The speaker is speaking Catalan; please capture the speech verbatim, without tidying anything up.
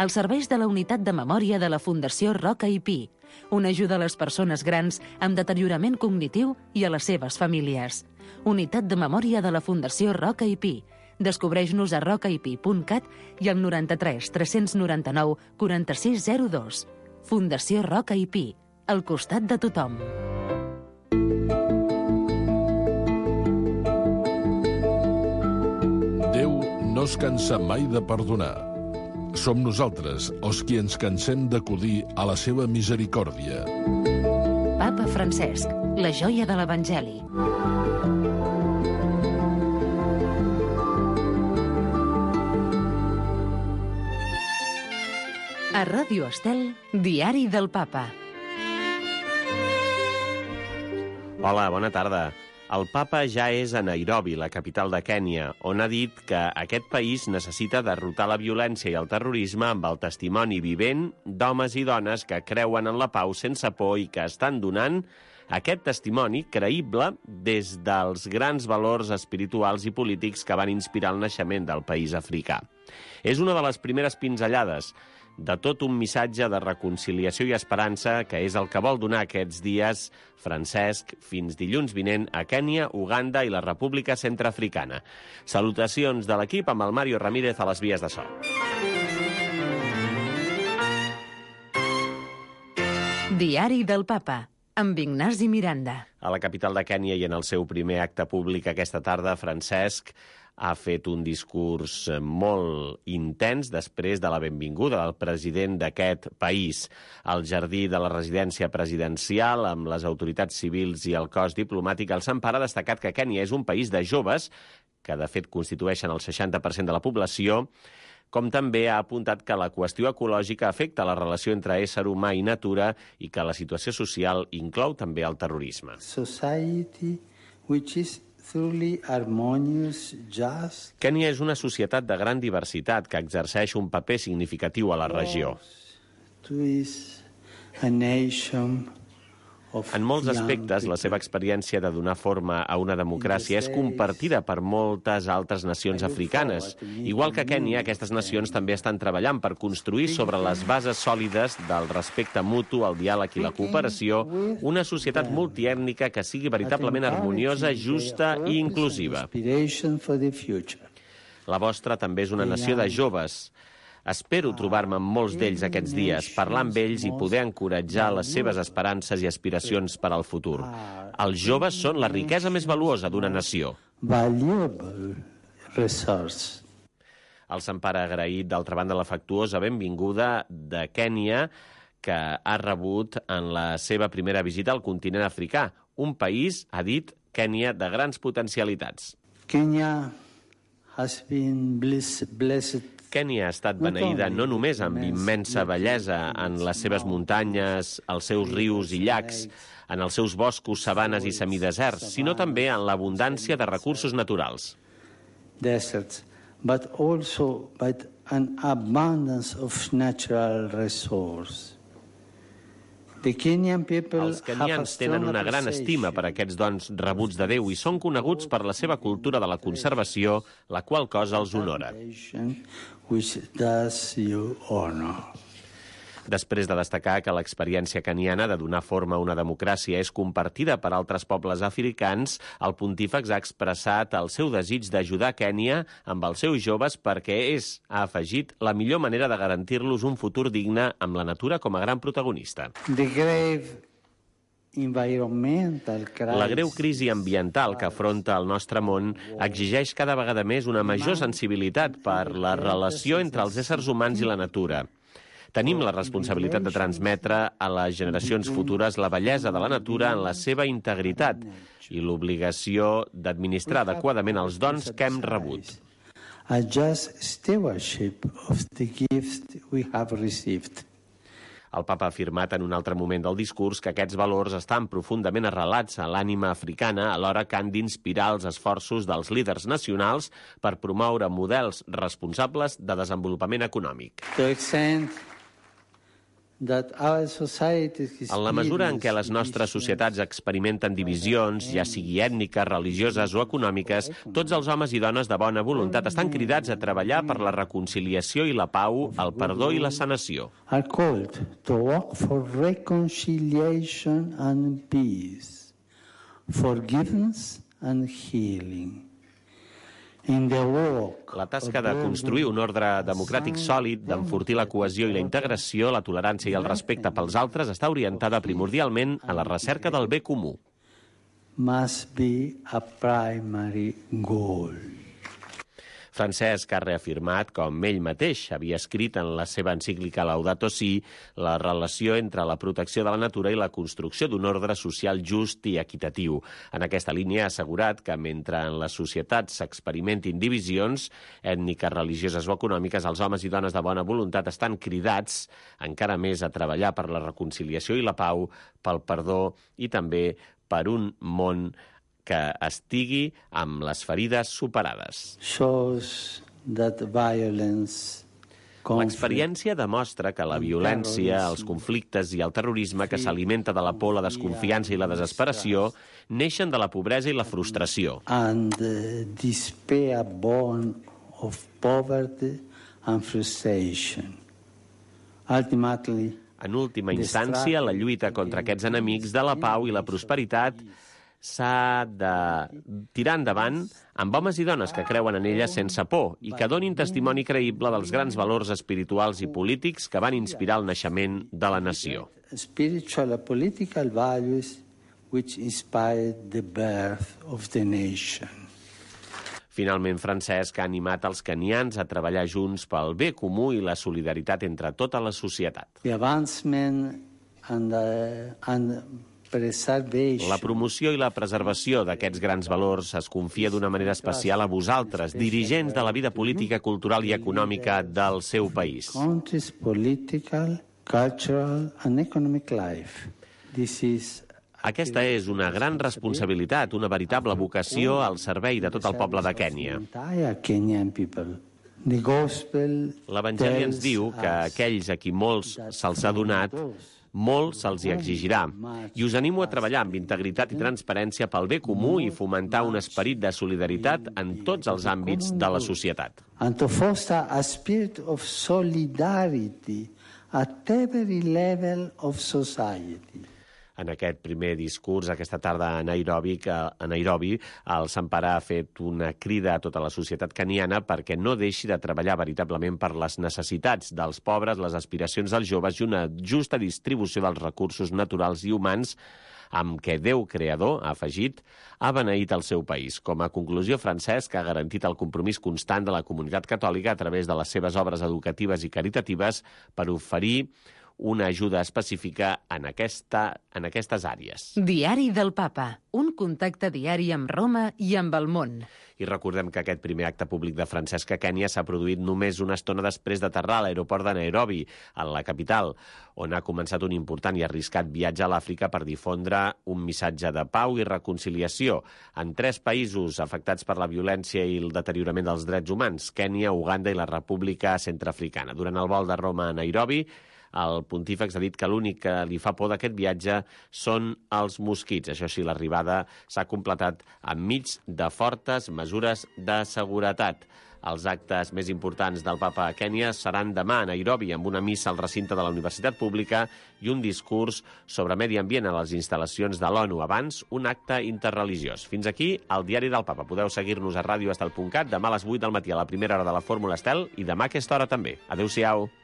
als serveis de la Unitat de Memòria de la Fundació Roca i Pi, una ajuda a les persones grans amb deteriorament cognitiu i a les seves famílies. Unitat de Memòria de la Fundació Roca i Pi. Descobreix-nos a rocaipi punt cat i al noranta-tres tres noranta-nou quaranta-sis zero dos. Fundació Roca i Pi, al costat de tothom. Déu no es cansa mai de perdonar. Som nosaltres els qui ens cansem d'acudir a la seva misericòrdia. Papa Francesc, la joia de l'Evangeli. A Ràdio Estel, Diari del Papa. Hola, bona tarda. El papa ja és a Nairobi, la capital de Kènia, on ha dit que aquest país necessita derrotar la violència i el terrorisme amb el testimoni vivent d'homes i dones que creuen en la pau sense por i que estan donant aquest testimoni creïble des dels grans valors espirituals i polítics que van inspirar el naixement del país africà. És una de les primeres pinzellades de tot un missatge de reconciliació i esperança que és el que vol donar aquests dies Francesc fins dilluns vinent a Kènia, Uganda i la República Centreafricana. Salutacions de l'equip amb el Mario Ramírez a les vies de so. Diari del Papa, amb Ignasi Miranda. A la capital de Kènia i en el seu primer acte públic aquesta tarda, Francesc ha fet un discurs molt intens després de la benvinguda del president d'aquest país al jardí de la residència presidencial amb les autoritats civils i el cos diplomàtic. El Sant Pare ha destacat que Kènia és un país de joves, que de fet constitueixen el seixanta per cent de la població, com també ha apuntat que la qüestió ecològica afecta la relació entre ésser humà i natura i que la situació social inclou també el terrorisme. Society which is truly harmonious, just... Kènia és una societat de gran diversitat que exerceix un paper significatiu a la regió. En molts aspectes, la seva experiència de donar forma a una democràcia és compartida per moltes altres nacions africanes. Igual que Kènia, aquestes nacions també estan treballant per construir sobre les bases sòlides del respecte mutu, el diàleg i la cooperació, una societat multiètnica que sigui veritablement harmoniosa, justa i inclusiva. La vostra també és una nació de joves. Espero trobar-me amb molts d'ells aquests dies, parlar amb ells i poder encoratjar les seves esperances i aspiracions per al futur. Els joves són la riquesa més valuosa d'una nació. El Sant Pare ha agraït, d'altra banda, la factuosa benvinguda de Kènia, que ha rebut en la seva primera visita al continent africà, un país, ha dit, Kènia, de grans potencialitats. Kenya has been blessed. Kènia ha estat beneïda no només amb immensa bellesa en les seves muntanyes, els seus rius i llacs, en els seus boscos, sabanes i semideserts, sinó també en l'abundància de recursos naturals. Deserts, but also by an abundance of natural resources. Els kenyans tenen una gran estima per aquests dons rebuts de Déu i són coneguts per la seva cultura de la conservació, la qual cosa els honora. Després de destacar que l'experiència keniana de donar forma a una democràcia és compartida per altres pobles africans, el pontífex ha expressat el seu desig d'ajudar Kènia amb els seus joves perquè és, ha afegit, la millor manera de garantir-los un futur digne amb la natura com a gran protagonista. La greu crisi ambiental que afronta el nostre món exigeix cada vegada més una major sensibilitat per la relació entre els éssers humans i la natura. Tenim la responsabilitat de transmetre a les generacions futures la bellesa de la natura en la seva integritat i l'obligació d'administrar adequadament els dons que hem rebut. A just stewardship of the gift we have received. El papa ha afirmat en un altre moment del discurs que aquests valors estan profundament arrelats a l'ànima africana alhora que han d'inspirar els esforços dels líders nacionals per promoure models responsables de desenvolupament econòmic. To extend En la mesura en què les nostres societats experimenten divisions, ja sigui ètniques, religioses o econòmiques, tots els homes i dones de bona voluntat estan cridats a treballar per la reconciliació i la pau, el perdó i la sanació. Are called to work for reconciliation and peace, forgiveness and healing. La tasca de construir un ordre democràtic sòlid, d'enfortir la cohesió i la integració, la tolerància i el respecte pels altres està orientada primordialment a la recerca del bé comú. Must be a primary goal. Francesc ha reafirmat, com ell mateix havia escrit en la seva encíclica Laudato Si, la relació entre la protecció de la natura i la construcció d'un ordre social just i equitatiu. En aquesta línia ha assegurat que mentre en les societats s'experimentin divisions ètniques, religioses o econòmiques, els homes i dones de bona voluntat estan cridats encara més a treballar per la reconciliació i la pau, pel perdó i també per un món que estigui amb les ferides superades. L'experiència demostra que la violència, els conflictes i el terrorisme que s'alimenta de la por, la desconfiança i la desesperació neixen de la pobresa i la frustració. And the despair born of poverty and frustration. Ultimately, en última instància, la lluita contra aquests enemics de la pau i la prosperitat s'ha de tirar endavant amb homes i dones que creuen en ella sense por i que donin testimoni creïble dels grans valors espirituals i polítics que van inspirar el naixement de la nació. Spiritual and political values which inspired the birth of the nation. Finalment, Francesc ha animat els kenyans a treballar junts pel bé comú i la solidaritat entre tota la societat. The advancement and, uh, and La promoció i la preservació d'aquests grans valors es confia d'una manera especial a vosaltres, dirigents de la vida política, cultural i econòmica del seu país. Country's political, cultural and economic life. This is Aquesta és una gran responsabilitat, una veritable vocació al servei de tot el poble de Kènia. L'Evangeli ens diu que aquells a qui molts se'ls ha donat, molt se'ls hi exigirà. I us animo a treballar amb integritat i transparència pel bé comú i fomentar un esperit de solidaritat en tots els àmbits de la societat. And to foster a spirit of solidarity at every level of society. En aquest primer discurs, aquesta tarda a Nairobi, que a Nairobi, el Samparà ha fet una crida a tota la societat keniana perquè no deixi de treballar veritablement per les necessitats dels pobres, les aspiracions dels joves i una justa distribució dels recursos naturals i humans amb què Déu Creador, ha afegit, ha beneït el seu país. Com a conclusió, Francesc ha garantit el compromís constant de la comunitat catòlica a través de les seves obres educatives i caritatives per oferir una ajuda específica en, aquesta, en aquestes àrees. Diari del Papa, un contacte diari amb Roma i amb el món. I recordem que aquest primer acte públic de Francesc a Kènia s'ha produït només una estona després d'aterrar a l'aeroport de Nairobi, en la capital, on ha començat un important i arriscat viatge a l'Àfrica per difondre un missatge de pau i reconciliació en tres països afectats per la violència i el deteriorament dels drets humans, Kènia, Uganda i la República Centreafricana. Durant el vol de Roma a Nairobi, el pontífex ha dit que l'únic que li fa por d'aquest viatge són els mosquits. Això sí, l'arribada s'ha completat enmig de fortes mesures de seguretat. Els actes més importants del Papa a Kènia seran demà a Nairobi, amb una missa al recinte de la Universitat Pública i un discurs sobre medi ambient a les instal·lacions de l'ONU. Abans, un acte interreligiós. Fins aquí, el Diari del Papa. Podeu seguir-nos a ràdio estel punt cat demà a les vuit del matí a la primera hora de la Fórmula Estel i demà a aquesta hora també. Adéu-siau.